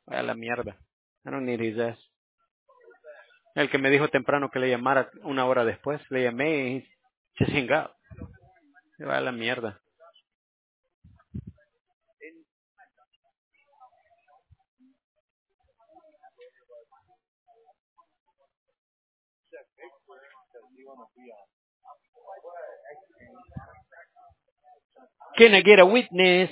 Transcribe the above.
A la mierda. I don't need his ass. El que me dijo temprano que le llamara una hora después, le llamé y se chingado. Se va a la mierda. Can I get a witness?